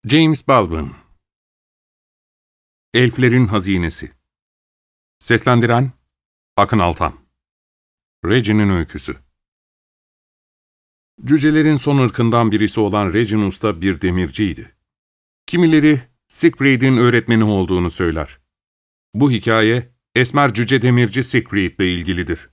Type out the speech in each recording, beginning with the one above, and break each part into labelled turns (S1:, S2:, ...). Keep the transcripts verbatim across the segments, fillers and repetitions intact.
S1: James Baldwin. Elflerin Hazinesi. Seslendiren Akın Altan. Regin'in Öyküsü. Cücelerin son ırkından birisi olan Regin Usta bir demirciydi. Kimileri Siegfried'in öğretmeni olduğunu söyler. Bu hikaye esmer cüce demirci Siegfried ile ilgilidir.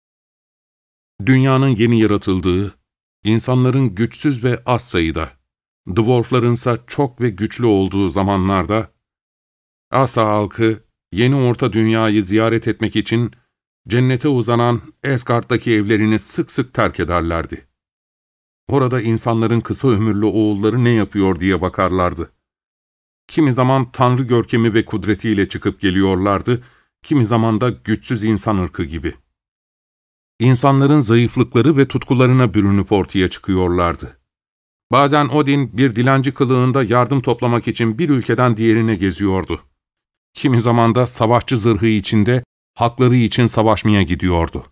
S1: Dünyanın yeni yaratıldığı, insanların güçsüz ve az sayıda, dwarflarınsa çok ve güçlü olduğu zamanlarda, Asa halkı yeni orta dünyayı ziyaret etmek için cennete uzanan Asgard'daki evlerini sık sık terk ederlerdi. Orada insanların kısa ömürlü oğulları ne yapıyor diye bakarlardı. Kimi zaman tanrı görkemi ve kudretiyle çıkıp geliyorlardı, kimi zaman da güçsüz insan ırkı gibi. İnsanların zayıflıkları ve tutkularına bürünüp ortaya çıkıyorlardı. Bazen Odin bir dilenci kılığında yardım toplamak için bir ülkeden diğerine geziyordu. Kimi zaman da savaşçı zırhı içinde hakları için savaşmaya gidiyordu.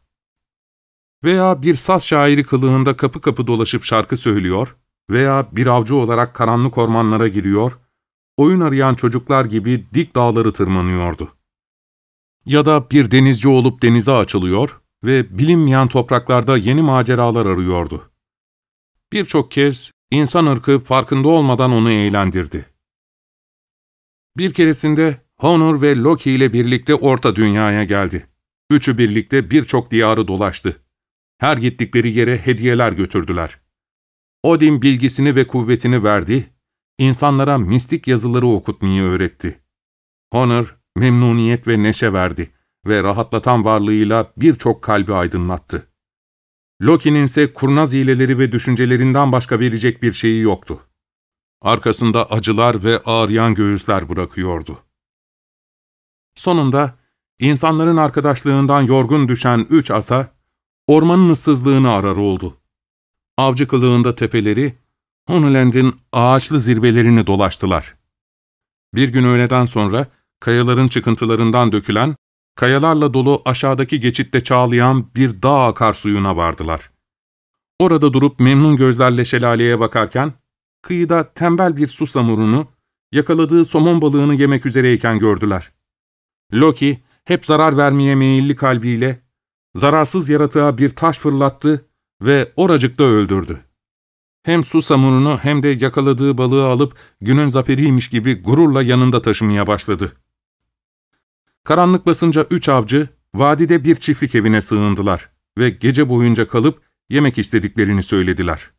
S1: Veya bir saz şairi kılığında kapı kapı dolaşıp şarkı söylüyor veya bir avcı olarak karanlık ormanlara giriyor, oyun arayan çocuklar gibi dik dağları tırmanıyordu. Ya da bir denizci olup denize açılıyor ve bilinmeyen topraklarda yeni maceralar arıyordu. Birçok kez insan ırkı farkında olmadan onu eğlendirdi. Bir keresinde Honor ve Loki ile birlikte Orta Dünya'ya geldi. Üçü birlikte birçok diyarı dolaştı. Her gittikleri yere hediyeler götürdüler. Odin bilgisini ve kuvvetini verdi, insanlara mistik yazıları okutmayı öğretti. Honor, memnuniyet ve neşe verdi ve rahatlatan varlığıyla birçok kalbi aydınlattı. Loki'nin ise kurnaz hileleri ve düşüncelerinden başka verecek bir şeyi yoktu. Arkasında acılar ve ağrıyan göğüsler bırakıyordu. Sonunda, insanların arkadaşlığından yorgun düşen üç asa, ormanın ıssızlığını arar oldu. Avcı kılığında tepeleri, Honuland'in ağaçlı zirvelerini dolaştılar. Bir gün öğleden sonra, kayaların çıkıntılarından dökülen, kayalarla dolu aşağıdaki geçitte çağlayan bir dağ akarsuyuna vardılar. Orada durup memnun gözlerle şelaleye bakarken, kıyıda tembel bir susamurunu, yakaladığı somon balığını yemek üzereyken gördüler. Loki, hep zarar vermeye meyilli kalbiyle, zararsız yaratığa bir taş fırlattı ve oracıkta öldürdü. Hem susamurunu hem de yakaladığı balığı alıp günün zaferiymiş gibi gururla yanında taşımaya başladı. Karanlık basınca üç avcı, vadide bir çiftlik evine sığındılar ve gece boyunca kalıp yemek istediklerini söylediler.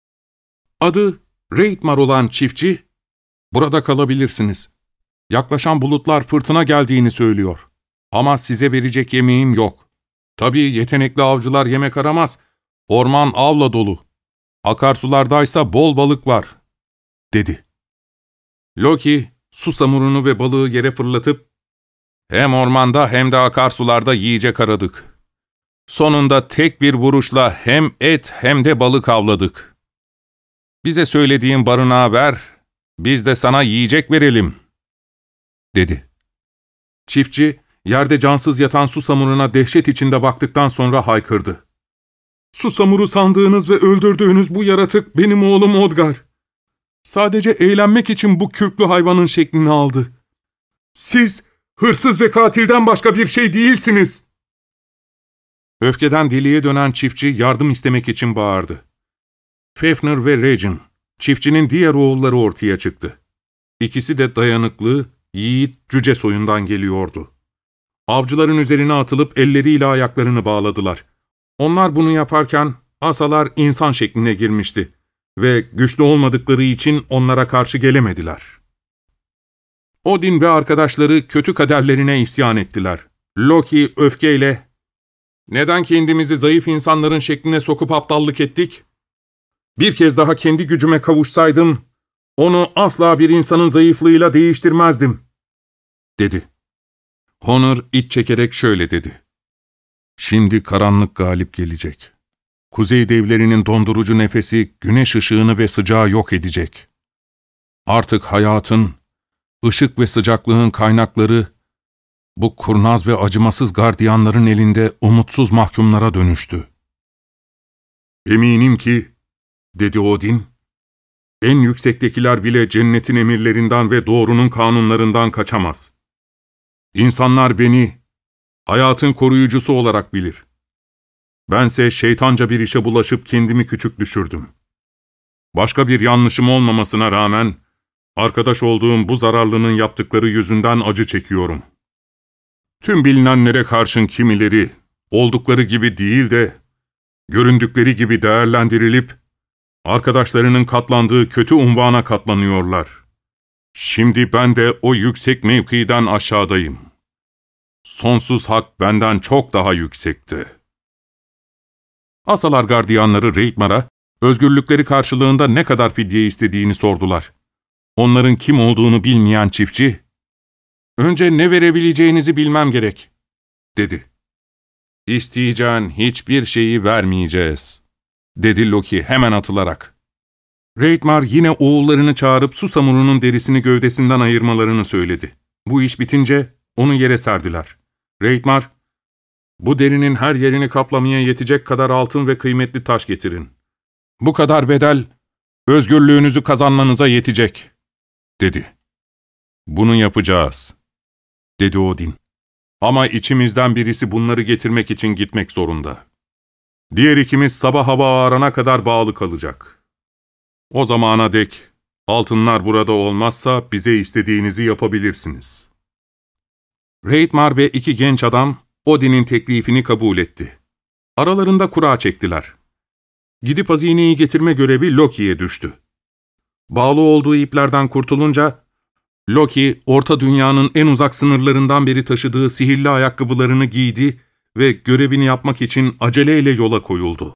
S1: Adı Reitmar olan çiftçi, "Burada kalabilirsiniz. Yaklaşan bulutlar fırtına geldiğini söylüyor. Ama size verecek yemeğim yok. Tabii yetenekli avcılar yemek aramaz. Orman avla dolu. Akarsulardaysa bol balık var," dedi. Loki, susamurunu ve balığı yere fırlatıp, "Hem ormanda hem de akarsularda yiyecek aradık. Sonunda tek bir vuruşla hem et hem de balık avladık. Bize söylediğin barınağı ver, biz de sana yiyecek verelim," dedi. Çiftçi, yerde cansız yatan susamuruna dehşet içinde baktıktan sonra haykırdı. "Susamuru sandığınız ve öldürdüğünüz bu yaratık benim oğlum Odgar. Sadece eğlenmek için bu kürklü hayvanın şeklini aldı. Siz hırsız ve katilden başka bir şey değilsiniz." Öfkeden deliye dönen çiftçi yardım istemek için bağırdı. Fafnir ve Regin, çiftçinin diğer oğulları ortaya çıktı. İkisi de dayanıklı, yiğit cüce soyundan geliyordu. Avcıların üzerine atılıp elleriyle ayaklarını bağladılar. Onlar bunu yaparken asalar insan şekline girmişti ve güçlü olmadıkları için onlara karşı gelemediler. Odin ve arkadaşları kötü kaderlerine isyan ettiler. Loki öfkeyle, "Neden kendimizi zayıf insanların şekline sokup aptallık ettik? Bir kez daha kendi gücüme kavuşsaydım, onu asla bir insanın zayıflığıyla değiştirmezdim," dedi. Honor iç çekerek şöyle dedi. "Şimdi karanlık galip gelecek. Kuzey devlerinin dondurucu nefesi güneş ışığını ve sıcağı yok edecek. Artık hayatın, ışık ve sıcaklığın kaynakları, bu kurnaz ve acımasız gardiyanların elinde umutsuz mahkumlara dönüştü." "Eminim ki," dedi Odin, En yüksektekiler bile cennetin emirlerinden ve doğrunun kanunlarından kaçamaz. İnsanlar beni hayatın koruyucusu olarak bilir. Bense şeytanca bir işe bulaşıp kendimi küçük düşürdüm. Başka bir yanlışım olmamasına rağmen, arkadaş olduğum bu zararlının yaptıkları yüzünden acı çekiyorum. Tüm bilinenlere karşın kimileri, oldukları gibi değil de, göründükleri gibi değerlendirilip, arkadaşlarının katlandığı kötü unvana katlanıyorlar. Şimdi ben de o yüksek mevkiden aşağıdayım. Sonsuz hak benden çok daha yüksekti. Asalar gardiyanları Reitmar'a, özgürlükleri karşılığında ne kadar fidye istediğini sordular. Onların kim olduğunu bilmeyen çiftçi, ''Önce ne verebileceğinizi bilmem gerek.'' dedi. ''İsteyeceğin hiçbir şeyi vermeyeceğiz.'' dedi Loki hemen atılarak. Reitmar yine oğullarını çağırıp susamurunun derisini gövdesinden ayırmalarını söyledi. Bu iş bitince onu yere serdiler. Reitmar, ''Bu derinin her yerini kaplamaya yetecek kadar altın ve kıymetli taş getirin. Bu kadar bedel, özgürlüğünüzü kazanmanıza yetecek.'' dedi. ''Bunu yapacağız.'' dedi Odin. ''Ama içimizden birisi bunları getirmek için gitmek zorunda. Diğer ikimiz sabah hava ağarana kadar bağlı kalacak. O zamana dek altınlar burada olmazsa bize istediğinizi yapabilirsiniz.'' Reitmar ve iki genç adam Odin'in teklifini kabul etti. Aralarında kura çektiler. Gidip hazineyi getirme görevi Loki'ye düştü. Bağlı olduğu iplerden kurtulunca, Loki, Orta Dünya'nın en uzak sınırlarından beri taşıdığı sihirli ayakkabılarını giydi ve görevini yapmak için aceleyle yola koyuldu.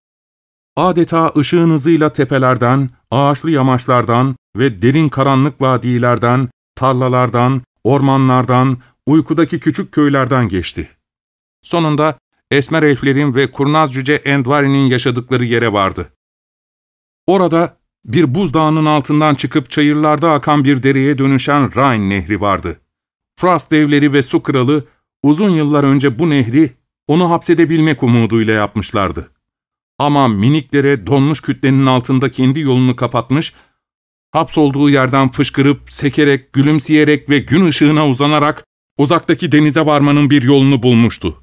S1: Adeta ışığın hızıyla tepelerden, ağaçlı yamaçlardan ve derin karanlık vadilerden, tarlalardan, ormanlardan, uykudaki küçük köylerden geçti. Sonunda Esmer Elflerin ve Kurnaz Cüce Endvari'nin yaşadıkları yere vardı. Orada bir buzdağının altından çıkıp çayırlarda akan bir dereye dönüşen Rhine Nehri vardı. Frost devleri ve su kralı uzun yıllar önce bu nehri onu hapsedebilmek umuduyla yapmışlardı. Ama minik dere donmuş kütlenin altında kendi yolunu kapatmış, hapsolduğu yerden fışkırıp, sekerek, gülümseyerek ve gün ışığına uzanarak uzaktaki denize varmanın bir yolunu bulmuştu.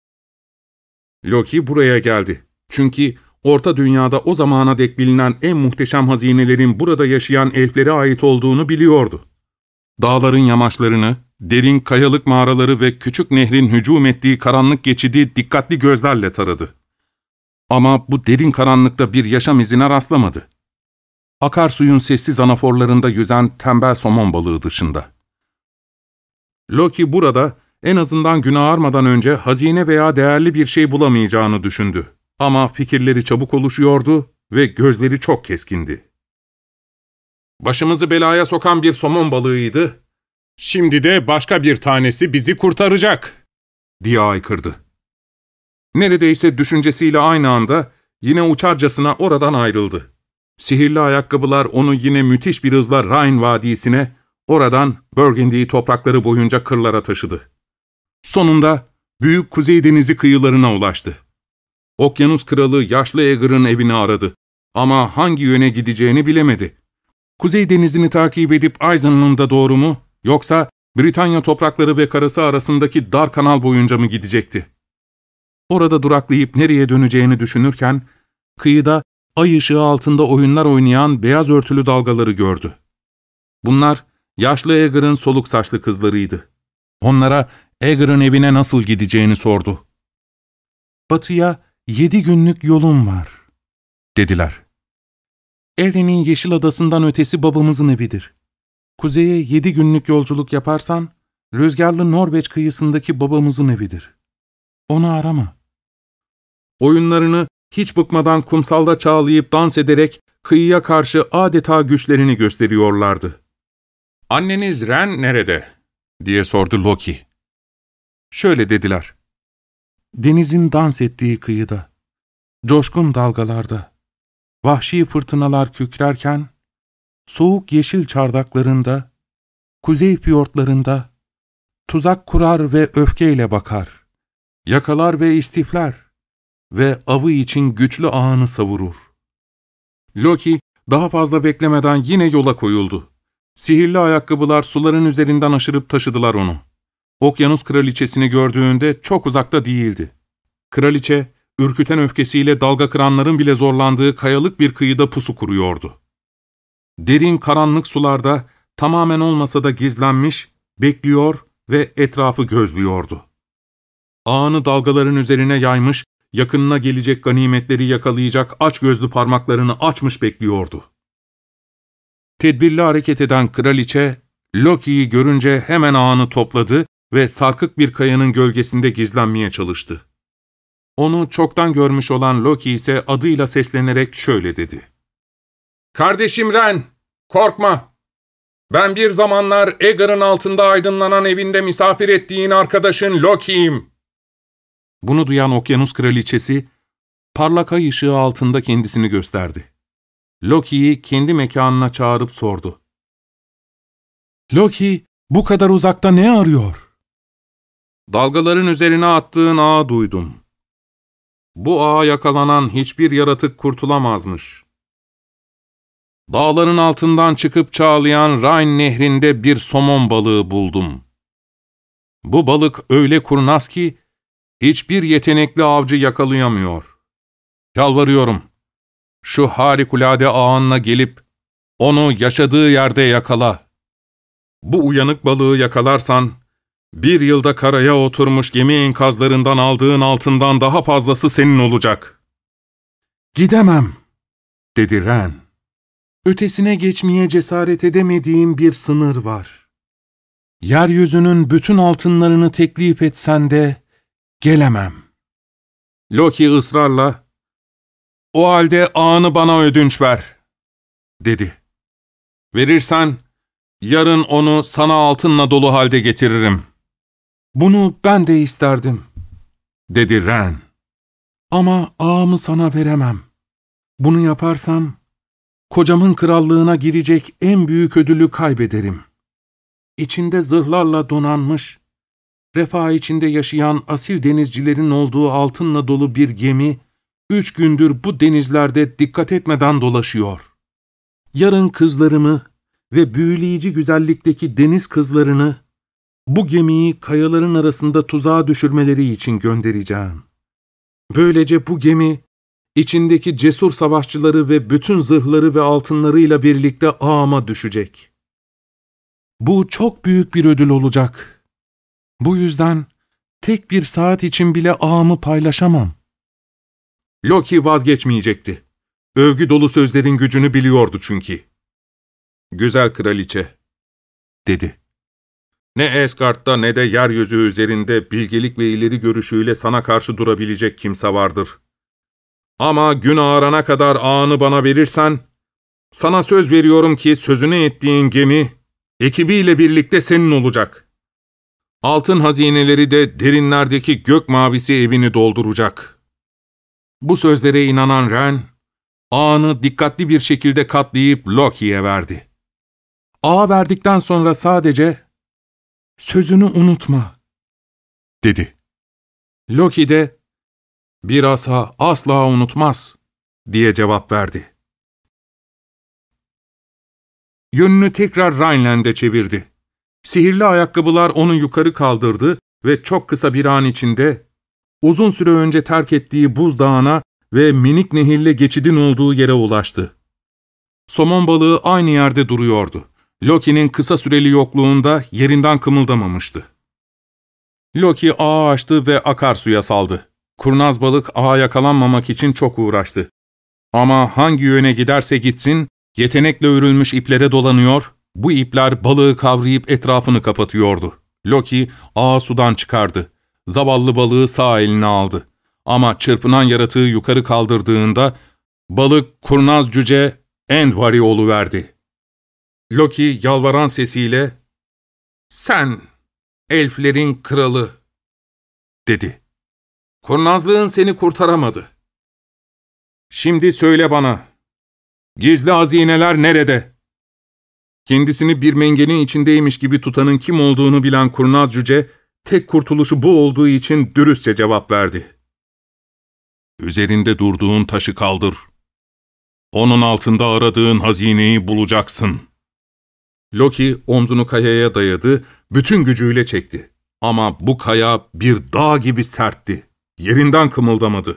S1: Loki buraya geldi. Çünkü Orta Dünya'da o zamana dek bilinen en muhteşem hazinelerin burada yaşayan elflere ait olduğunu biliyordu. Dağların yamaçlarını, derin kayalık mağaraları ve küçük nehrin hücum ettiği karanlık geçidi dikkatli gözlerle taradı. Ama bu derin karanlıkta bir yaşam izine rastlamadı. Akarsuyun sessiz anaforlarında yüzen tembel somon balığı dışında. Loki burada en azından gün ağarmadan önce hazine veya değerli bir şey bulamayacağını düşündü. Ama fikirleri çabuk oluşuyordu ve gözleri çok keskindi. Başımızı belaya sokan bir somon balığıydı. Şimdi de başka bir tanesi bizi kurtaracak, diye haykırdı. Neredeyse düşüncesiyle aynı anda yine uçarcasına oradan ayrıldı. Sihirli ayakkabılar onu yine müthiş bir hızla Rhine Vadisi'ne, oradan Burgundy toprakları boyunca kırlara taşıdı. Sonunda Büyük Kuzey Denizi kıyılarına ulaştı. Okyanus Kralı yaşlı Aegir'in evini aradı. Ama hangi yöne gideceğini bilemedi. Kuzey Denizi'ni takip edip Eisenland'a doğru mu, yoksa Britanya toprakları ve karası arasındaki dar kanal boyunca mı gidecekti? Orada duraklayıp nereye döneceğini düşünürken, kıyıda ay ışığı altında oyunlar oynayan beyaz örtülü dalgaları gördü. Bunlar, yaşlı Aegir'in soluk saçlı kızlarıydı. Onlara Aegir'in evine nasıl gideceğini sordu. ''Batıya yedi günlük yolum var.'' dediler. ''Erin'in Yeşil Adası'ndan ötesi babamızın evidir. Kuzeye yedi günlük yolculuk yaparsan, rüzgarlı Norveç kıyısındaki babamızın evidir. Onu arama.'' Oyunlarını hiç bıkmadan kumsalda çağlayıp dans ederek kıyıya karşı adeta güçlerini gösteriyorlardı. ''Anneniz Ren nerede?'' diye sordu Loki. Şöyle dediler. ''Denizin dans ettiği kıyıda, coşkun dalgalarda, vahşi fırtınalar kükrerken, soğuk yeşil çardaklarında, kuzey fiyortlarında, tuzak kurar ve öfkeyle bakar, yakalar ve istifler ve avı için güçlü ağını savurur.'' Loki, daha fazla beklemeden yine yola koyuldu. Sihirli ayakkabılar suların üzerinden aşırıp taşıdılar onu. Okyanus kraliçesini gördüğünde çok uzakta değildi. Kraliçe, ürküten öfkesiyle dalga kıranların bile zorlandığı kayalık bir kıyıda pusu kuruyordu. Derin karanlık sularda tamamen olmasa da gizlenmiş, bekliyor ve etrafı gözlüyordu. Ağını dalgaların üzerine yaymış, yakınına gelecek ganimetleri yakalayacak açgözlü parmaklarını açmış bekliyordu. Tedbirli hareket eden kraliçe, Loki'yi görünce hemen ağını topladı ve sarkık bir kayanın gölgesinde gizlenmeye çalıştı. Onu çoktan görmüş olan Loki ise adıyla seslenerek şöyle dedi. ''Kardeşim Ren, korkma. Ben bir zamanlar Aegir'in altında aydınlanan evinde misafir ettiğin arkadaşın Loki'yim.'' Bunu duyan okyanus kraliçesi, parlak ay ışığı altında kendisini gösterdi. Loki'yi kendi mekanına çağırıp sordu. ''Loki, bu kadar uzakta ne arıyor?'' ''Dalgaların üzerine attığın ağı duydum. Bu ağa yakalanan hiçbir yaratık kurtulamazmış. Dağların altından çıkıp çağlayan Rhine nehrinde bir somon balığı buldum. Bu balık öyle kurnaz ki hiçbir yetenekli avcı yakalayamıyor. Yalvarıyorum, şu harikulade ağınla gelip onu yaşadığı yerde yakala. Bu uyanık balığı yakalarsan, bir yılda karaya oturmuş gemi enkazlarından aldığın altından daha fazlası senin olacak.'' ''Gidemem.'' dedi Ren. ''Ötesine geçmeye cesaret edemediğim bir sınır var. Yeryüzünün bütün altınlarını teklif etsen de gelemem.'' Loki ısrarla, ''O halde ağını bana ödünç ver.'' dedi. ''Verirsen, yarın onu sana altınla dolu halde getiririm.'' ''Bunu ben de isterdim.'' dedi Ren. ''Ama ağamı sana veremem. Bunu yaparsam, kocamın krallığına girecek en büyük ödülü kaybederim. İçinde zırhlarla donanmış, refah içinde yaşayan asil denizcilerin olduğu altınla dolu bir gemi, üç gündür bu denizlerde dikkat etmeden dolaşıyor. Yarın kızlarımı ve büyüleyici güzellikteki deniz kızlarını, bu gemiyi kayaların arasında tuzağa düşürmeleri için göndereceğim. Böylece bu gemi, içindeki cesur savaşçıları ve bütün zırhları ve altınlarıyla birlikte ağıma düşecek. Bu çok büyük bir ödül olacak. Bu yüzden tek bir saat için bile ağımı paylaşamam.'' Loki vazgeçmeyecekti. Övgü dolu sözlerin gücünü biliyordu çünkü. ''Güzel kraliçe'' dedi. ''Ne Asgard'da ne de yeryüzü üzerinde bilgelik ve ileri görüşüyle sana karşı durabilecek kimse vardır. Ama gün ağarana kadar ağını bana verirsen, sana söz veriyorum ki sözünü ettiğin gemi, ekibiyle birlikte senin olacak. Altın hazineleri de derinlerdeki gök mavisi evini dolduracak.'' Bu sözlere inanan Ren, ağını dikkatli bir şekilde katlayıp Loki'ye verdi. Ağa verdikten sonra sadece, ''Sözünü unutma.'' dedi. Loki de, ''Bir asa asla unutmaz.'' diye cevap verdi. Yönünü tekrar Rhineland'e çevirdi. Sihirli ayakkabılar onu yukarı kaldırdı ve çok kısa bir an içinde, uzun süre önce terk ettiği buzdağına ve minik nehirle geçidin olduğu yere ulaştı. Somon balığı aynı yerde duruyordu. Loki'nin kısa süreli yokluğunda yerinden kımıldamamıştı. Loki ağı açtı ve akarsuya saldı. Kurnaz balık ağa yakalanmamak için çok uğraştı. Ama hangi yöne giderse gitsin, yetenekle örülmüş iplere dolanıyor, bu ipler balığı kavrayıp etrafını kapatıyordu. Loki ağı sudan çıkardı. Zavallı balığı sağ eline aldı. Ama çırpınan yaratığı yukarı kaldırdığında, balık kurnaz cüce Andvari oluverdi. Loki yalvaran sesiyle, ''Sen, elflerin kralı'' dedi. ''Kurnazlığın seni kurtaramadı. Şimdi söyle bana, gizli hazineler nerede?'' Kendisini bir mengenin içindeymiş gibi tutanın kim olduğunu bilen kurnaz cüce, tek kurtuluşu bu olduğu için dürüstçe cevap verdi. ''Üzerinde durduğun taşı kaldır. Onun altında aradığın hazineyi bulacaksın. Loki omzunu kayaya dayadı, bütün gücüyle çekti. Ama bu kaya bir dağ gibi sertti. Yerinden kımıldamadı.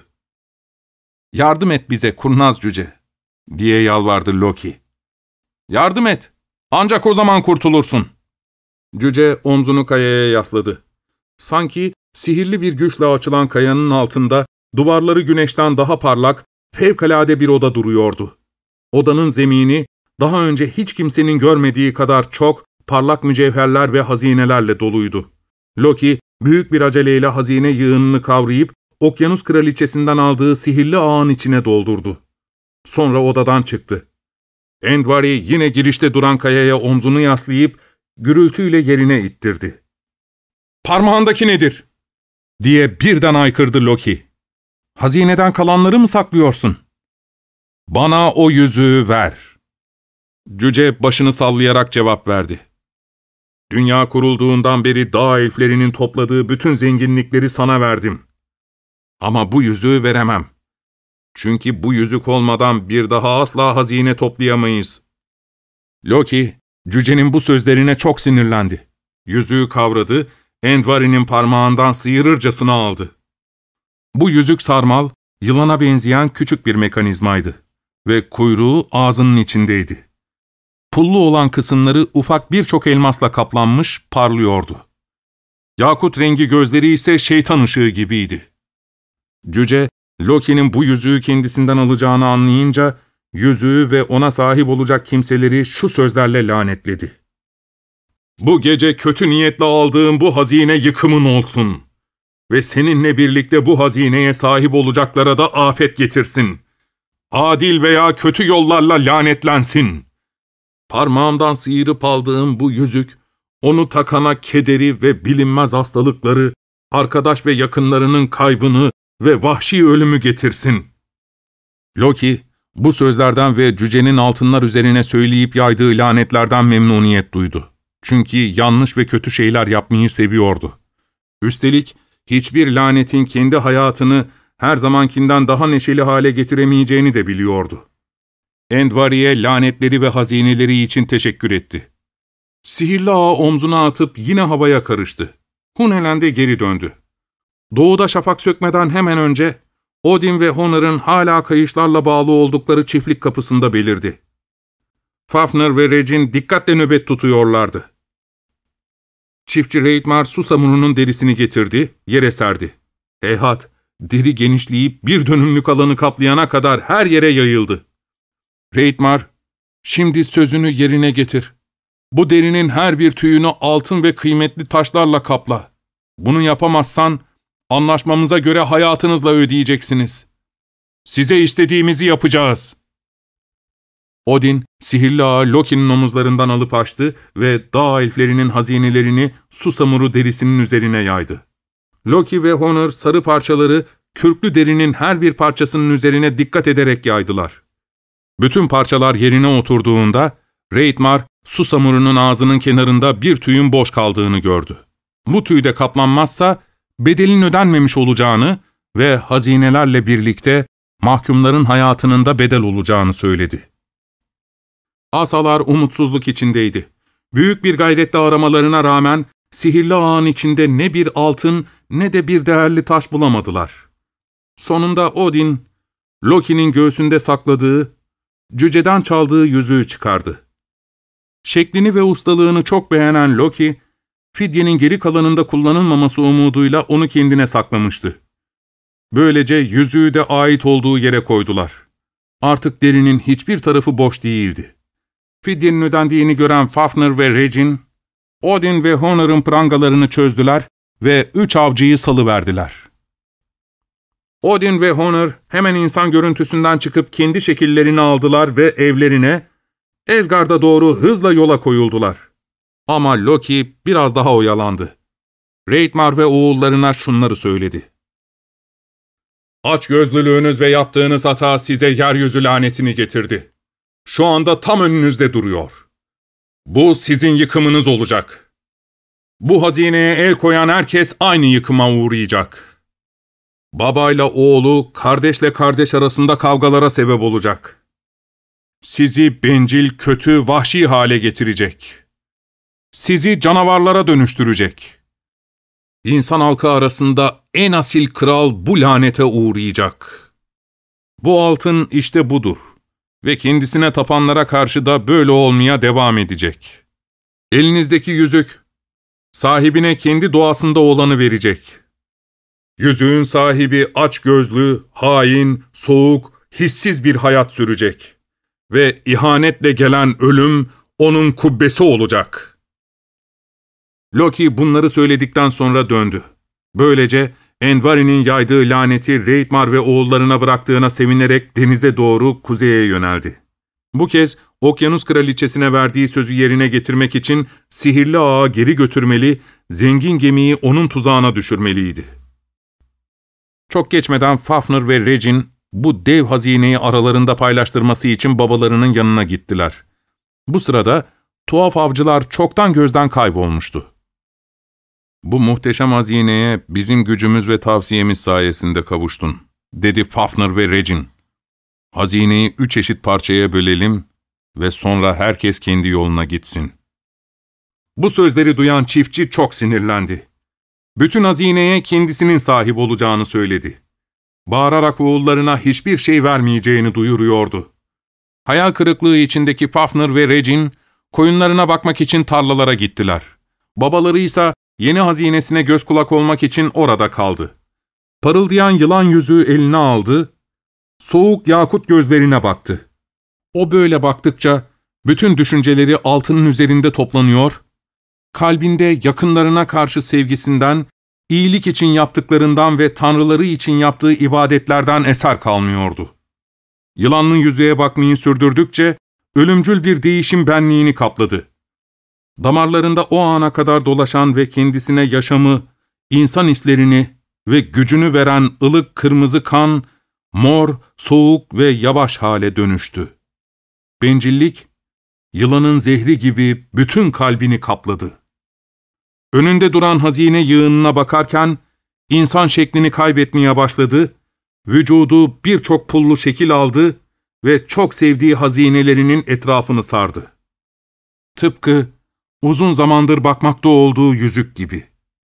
S1: ''Yardım et bize kurnaz cüce'' diye yalvardı Loki. ''Yardım et, ancak o zaman kurtulursun.'' Cüce omzunu kayaya yasladı. Sanki sihirli bir güçle açılan kayanın altında duvarları güneşten daha parlak, fevkalade bir oda duruyordu. Odanın zemini daha önce hiç kimsenin görmediği kadar çok parlak mücevherler ve hazinelerle doluydu. Loki büyük bir aceleyle hazine yığınını kavrayıp Okyanus Kraliçesinden aldığı sihirli ağın içine doldurdu. Sonra odadan çıktı. Andvari yine girişte duran kayaya omzunu yaslayıp gürültüyle yerine ittirdi. ''Parmağındaki nedir?'' diye birden haykırdı Loki. ''Hazineden kalanları mı saklıyorsun?'' ''Bana o yüzüğü ver.'' Cüce başını sallayarak cevap verdi. ''Dünya kurulduğundan beri dağ elflerinin topladığı bütün zenginlikleri sana verdim. Ama bu yüzüğü veremem. Çünkü bu yüzük olmadan bir daha asla hazine toplayamayız.'' Loki, cücenin bu sözlerine çok sinirlendi. Yüzüğü kavradı, Andvari'nin parmağından sıyırırcasına aldı. Bu yüzük sarmal, yılana benzeyen küçük bir mekanizmaydı ve kuyruğu ağzının içindeydi. Pullu olan kısımları ufak birçok elmasla kaplanmış, parlıyordu. Yakut rengi gözleri ise şeytan ışığı gibiydi. Cüce, Loki'nin bu yüzüğü kendisinden alacağını anlayınca, yüzüğü ve ona sahip olacak kimseleri şu sözlerle lanetledi. ''Bu gece kötü niyetle aldığım bu hazine yıkımın olsun ve seninle birlikte bu hazineye sahip olacaklara da afet getirsin. Adil veya kötü yollarla lanetlensin. Parmağımdan sıyırıp aldığım bu yüzük, onu takana kederi ve bilinmez hastalıkları, arkadaş ve yakınlarının kaybını ve vahşi ölümü getirsin.'' Loki, bu sözlerden ve cücenin altınlar üzerine söyleyip yaydığı lanetlerden memnuniyet duydu. Çünkü yanlış ve kötü şeyler yapmayı seviyordu. Üstelik hiçbir lanetin kendi hayatını her zamankinden daha neşeli hale getiremeyeceğini de biliyordu. Andvari'ye lanetleri ve hazineleri için teşekkür etti. Sihirli ağı omzuna atıp yine havaya karıştı. Hunelend'e geri döndü. Doğuda şafak sökmeden hemen önce Odin ve Honor'ın hala kayışlarla bağlı oldukları çiftlik kapısında belirdi. Fafnir ve Regin dikkatle nöbet tutuyorlardı. Çiftçi Reitmar susamurunun derisini getirdi, yere serdi. Heyhat, deri genişleyip bir dönümlük alanı kaplayana kadar her yere yayıldı. Reitmar, ''Şimdi sözünü yerine getir. Bu derinin her bir tüyünü altın ve kıymetli taşlarla kapla. Bunu yapamazsan, anlaşmamıza göre hayatınızla ödeyeceksiniz. Size istediğimizi yapacağız.'' Odin, sihirli ağı Loki'nin omuzlarından alıp açtı ve dağ elflerinin hazinelerini susamuru derisinin üzerine yaydı. Loki ve Honor sarı parçaları kürklü derinin her bir parçasının üzerine dikkat ederek yaydılar. Bütün parçalar yerine oturduğunda, Reitmar, susamurunun ağzının kenarında bir tüyün boş kaldığını gördü. Bu tüy de kaplanmazsa, bedelin ödenmemiş olacağını ve hazinelerle birlikte mahkumların hayatının da bedel olacağını söyledi. Asalar umutsuzluk içindeydi. Büyük bir gayretle aramalarına rağmen sihirli ağın içinde ne bir altın ne de bir değerli taş bulamadılar. Sonunda Odin, Loki'nin göğsünde sakladığı, cüceden çaldığı yüzüğü çıkardı. Şeklini ve ustalığını çok beğenen Loki, fidyenin geri kalanında kullanılmaması umuduyla onu kendine saklamıştı. Böylece yüzüğü de ait olduğu yere koydular. Artık derinin hiçbir tarafı boş değildi. Fidyenin ödendiğini gören Fafnir ve Regin, Odin ve Honor'un prangalarını çözdüler ve üç avcıyı salıverdiler. Odin ve Honor hemen insan görüntüsünden çıkıp kendi şekillerini aldılar ve evlerine, Asgard'a doğru hızla yola koyuldular. Ama Loki biraz daha oyalandı. Reitmar ve oğullarına şunları söyledi. ''Açgözlülüğünüz ve yaptığınız hata size yeryüzü lanetini getirdi. Şu anda tam önünüzde duruyor. Bu sizin yıkımınız olacak. Bu hazineye el koyan herkes aynı yıkıma uğrayacak. Babayla oğlu, kardeşle kardeş arasında kavgalara sebep olacak. Sizi bencil, kötü, vahşi hale getirecek. Sizi canavarlara dönüştürecek. İnsan halkı arasında en asil kral bu lanete uğrayacak. Bu altın işte budur ve kendisine tapanlara karşı da böyle olmaya devam edecek. Elinizdeki yüzük, sahibine kendi doğasında olanı verecek. Yüzüğün sahibi açgözlü, hain, soğuk, hissiz bir hayat sürecek. Ve ihanetle gelen ölüm onun kubbesi olacak. Loki bunları söyledikten sonra döndü. Böylece Andvari'nin yaydığı laneti Reitmar ve oğullarına bıraktığına sevinerek denize doğru kuzeye yöneldi. Bu kez Okyanus Kraliçesi'ne verdiği sözü yerine getirmek için sihirli ağı geri götürmeli, zengin gemiyi onun tuzağına düşürmeliydi. Çok geçmeden Fafnir ve Regin bu dev hazineyi aralarında paylaştırması için babalarının yanına gittiler. Bu sırada tuhaf avcılar çoktan gözden kaybolmuştu. ''Bu muhteşem hazineye bizim gücümüz ve tavsiyemiz sayesinde kavuştun.'' dedi Fafnir ve Regin. ''Hazineyi üç eşit parçaya bölelim ve sonra herkes kendi yoluna gitsin.'' Bu sözleri duyan çiftçi çok sinirlendi. Bütün hazineye kendisinin sahip olacağını söyledi. Bağırarak oğullarına hiçbir şey vermeyeceğini duyuruyordu. Hayal kırıklığı içindeki Fafnir ve Regin, koyunlarına bakmak için tarlalara gittiler. Babaları ise yeni hazinesine göz kulak olmak için orada kaldı. Parıldayan yılan yüzüğü eline aldı, soğuk yakut gözlerine baktı. O böyle baktıkça bütün düşünceleri altının üzerinde toplanıyor, kalbinde yakınlarına karşı sevgisinden, iyilik için yaptıklarından ve tanrıları için yaptığı ibadetlerden eser kalmıyordu. Yılanlı yüzüğe bakmayı sürdürdükçe ölümcül bir değişim benliğini kapladı. Damarlarında o ana kadar dolaşan ve kendisine yaşamı, insan hislerini ve gücünü veren ılık kırmızı kan, mor, soğuk ve yavaş hale dönüştü. Bencillik, yılanın zehri gibi bütün kalbini kapladı. Önünde duran hazine yığınına bakarken, insan şeklini kaybetmeye başladı, vücudu birçok pullu şekil aldı ve çok sevdiği hazinelerinin etrafını sardı. Tıpkı uzun zamandır bakmakta olduğu yüzük gibi.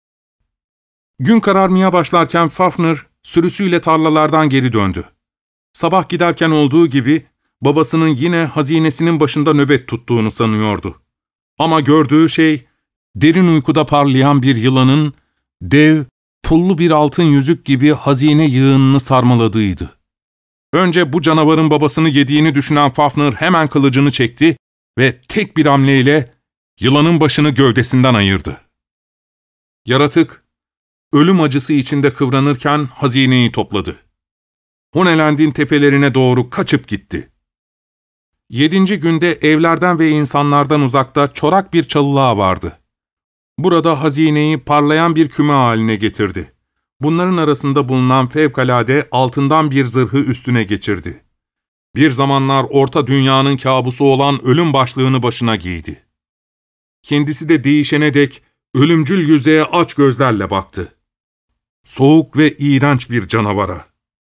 S1: Gün kararmaya başlarken Fafnir sürüsüyle tarlalardan geri döndü. Sabah giderken olduğu gibi babasının yine hazinesinin başında nöbet tuttuğunu sanıyordu. Ama gördüğü şey, derin uykuda parlayan bir yılanın, dev, pullu bir altın yüzük gibi hazine yığınını sarmaladığıydı. Önce bu canavarın babasını yediğini düşünen Fafnir hemen kılıcını çekti ve tek bir hamleyle yılanın başını gövdesinden ayırdı. Yaratık, ölüm acısı içinde kıvranırken hazineyi topladı. Hunelend'in tepelerine doğru kaçıp gitti. Yedinci günde evlerden ve insanlardan uzakta çorak bir çalılığa vardı. Burada hazineyi parlayan bir küme haline getirdi. Bunların arasında bulunan fevkalade altından bir zırhı üstüne geçirdi. Bir zamanlar orta dünyanın kabusu olan ölüm başlığını başına giydi. Kendisi de değişene dek ölümcül yüzeye aç gözlerle baktı. Soğuk ve iğrenç bir canavara.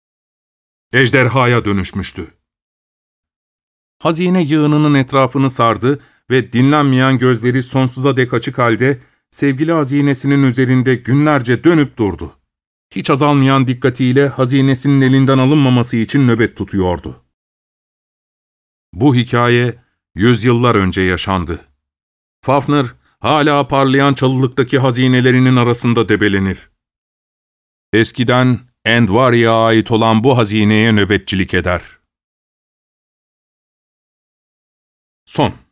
S1: Ejderhaya dönüşmüştü. Hazine yığınının etrafını sardı ve dinlenmeyen gözleri sonsuza dek açık halde sevgili hazinesinin üzerinde günlerce dönüp durdu. Hiç azalmayan dikkatiyle hazinesinin elinden alınmaması için nöbet tutuyordu. Bu hikaye yüzyıllar önce yaşandı. Fafnir hala parlayan çalılıktaki hazinelerinin arasında debelenir. Eskiden Andvari'ye ait olan bu hazineye nöbetçilik eder. Son.